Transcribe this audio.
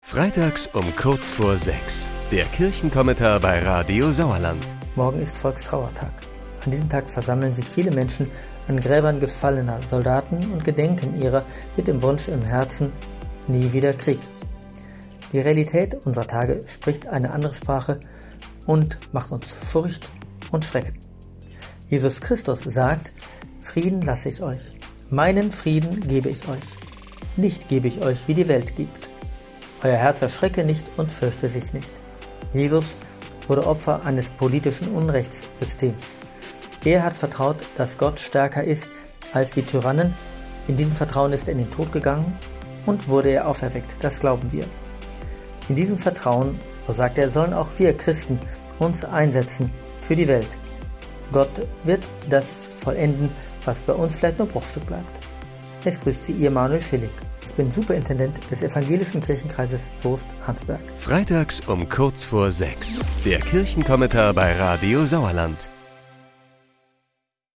Freitags um kurz vor 6. Der Kirchenkommentar bei Radio Sauerland. Morgen ist Volkstrauertag. An diesem Tag versammeln sich viele Menschen an Gräbern gefallener Soldaten und gedenken ihrer mit dem Wunsch im Herzen, nie wieder Krieg. Die Realität unserer Tage spricht eine andere Sprache und macht uns Furcht und Schrecken. Jesus Christus sagt: Frieden lasse ich euch, meinen Frieden gebe ich euch. Nicht gebe ich euch, wie die Welt gibt. Euer Herz erschrecke nicht und fürchte sich nicht. Jesus wurde Opfer eines politischen Unrechtssystems. Er hat vertraut, dass Gott stärker ist als die Tyrannen. In diesem Vertrauen ist er in den Tod gegangen und wurde er auferweckt. Das glauben wir. In diesem Vertrauen, so sagt er, sollen auch wir Christen uns einsetzen für die Welt. Gott wird das vollenden, was bei uns vielleicht nur Bruchstück bleibt. Es grüßt Sie, Ihr Manuel Schillig. Ich bin Superintendent des Evangelischen Kirchenkreises Soest-Arnsberg. Freitags um kurz vor 6. Der Kirchenkommentar bei Radio Sauerland.